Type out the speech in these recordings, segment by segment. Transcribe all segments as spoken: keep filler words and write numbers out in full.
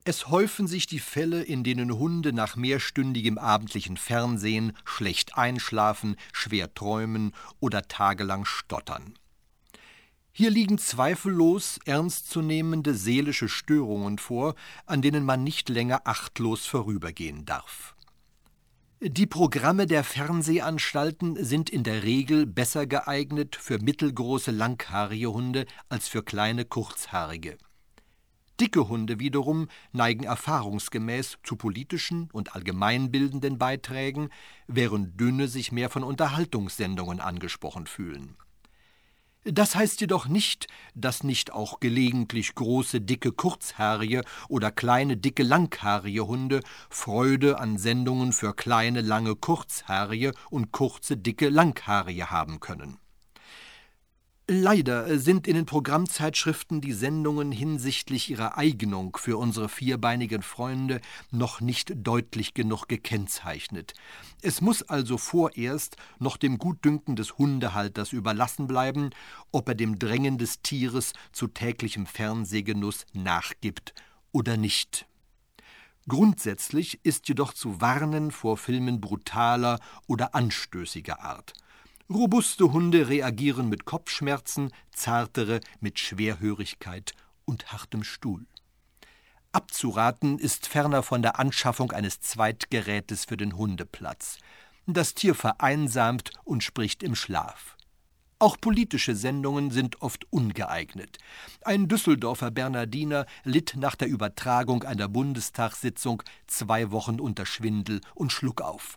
Es häufen sich die Fälle, in denen Hunde nach mehrstündigem abendlichen Fernsehen schlecht einschlafen, schwer träumen oder tagelang stottern. Hier liegen zweifellos ernstzunehmende seelische Störungen vor, an denen man nicht länger achtlos vorübergehen darf. Die Programme der Fernsehanstalten sind in der Regel besser geeignet für mittelgroße langhaarige Hunde als für kleine kurzhaarige. Dicke Hunde wiederum neigen erfahrungsgemäß zu politischen und allgemeinbildenden Beiträgen, während dünne sich mehr von Unterhaltungssendungen angesprochen fühlen. Das heißt jedoch nicht, dass nicht auch gelegentlich große, dicke, kurzhaarige oder kleine, dicke, langhaarige Hunde Freude an Sendungen für kleine, lange, kurzhaarige und kurze, dicke, langhaarige haben können. Leider sind in den Programmzeitschriften die Sendungen hinsichtlich ihrer Eignung für unsere vierbeinigen Freunde noch nicht deutlich genug gekennzeichnet. Es muss also vorerst noch dem Gutdünken des Hundehalters überlassen bleiben, ob er dem Drängen des Tieres zu täglichem Fernsehgenuss nachgibt oder nicht. Grundsätzlich ist jedoch zu warnen vor Filmen brutaler oder anstößiger Art. Robuste Hunde reagieren mit Kopfschmerzen, zartere mit Schwerhörigkeit und hartem Stuhl. Abzuraten ist ferner von der Anschaffung eines Zweitgerätes für den Hundeplatz. Das Tier vereinsamt und spricht im Schlaf. Auch politische Sendungen sind oft ungeeignet. Ein Düsseldorfer Bernardiner litt nach der Übertragung einer Bundestagssitzung zwei Wochen unter Schwindel und Schluckauf.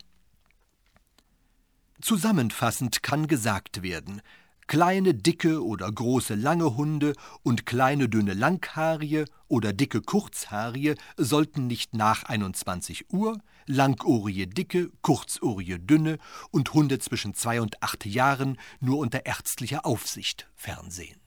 Zusammenfassend kann gesagt werden: Kleine, dicke oder große, lange Hunde und kleine, dünne, langhaarige oder dicke, kurzhaarige sollten nicht nach einundzwanzig Uhr, langohrige, dicke, kurzohrige, dünne und Hunde zwischen zwei und acht Jahren nur unter ärztlicher Aufsicht fernsehen.